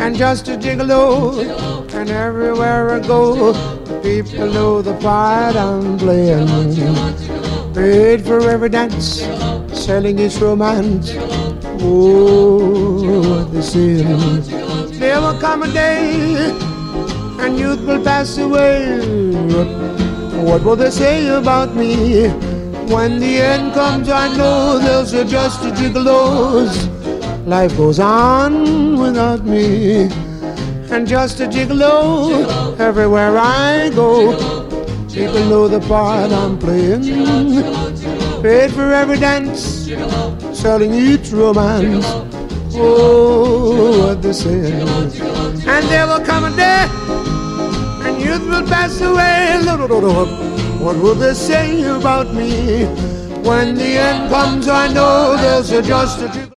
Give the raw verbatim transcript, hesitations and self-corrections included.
and just a gigolo. And everywhere I go, people know the part I'm playing. Paid for every dance, selling its romance. Oh, what they say. There will come a day, and youth will pass away. What will they say about me? When the end comes, I know they'll say just a gigolo's. Life goes on without me, and just a gigolo. Everywhere I go, people know the part I'm playing. Paid for every dance, selling each romance. Oh, what they say. And there will come a day, and youth will pass away. What will they say about me? When the end comes, I know there's a just a